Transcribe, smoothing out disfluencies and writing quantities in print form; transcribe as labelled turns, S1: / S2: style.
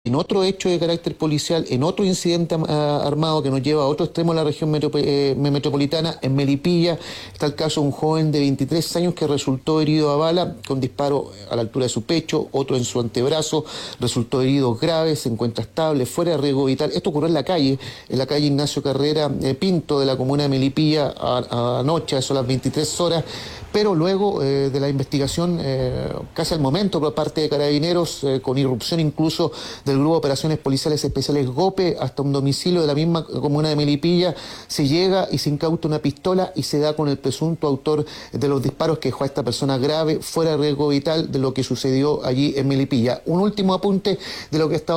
S1: En otro hecho de carácter policial, en otro incidente armado que nos lleva a otro extremo de la región metropolitana, en Melipilla, está el caso de un joven de 23 años que resultó herido a bala con disparo a la altura de su pecho, otro en su antebrazo, resultó herido grave, se encuentra estable, fuera de riesgo vital. Esto ocurrió en la calle Ignacio Carrera Pinto de la comuna de Melipilla anoche, a eso a las 23 horas, pero luego de la investigación, casi al momento por parte de Carabineros, con irrupción incluso del Grupo de Operaciones Policiales Especiales GOPE, hasta un domicilio de la misma comuna de Melipilla, se llega y se incauta una pistola y se da con el presunto autor de los disparos que dejó a esta persona grave, fuera de riesgo vital, de lo que sucedió allí en Melipilla. Un último apunte de lo que ha estado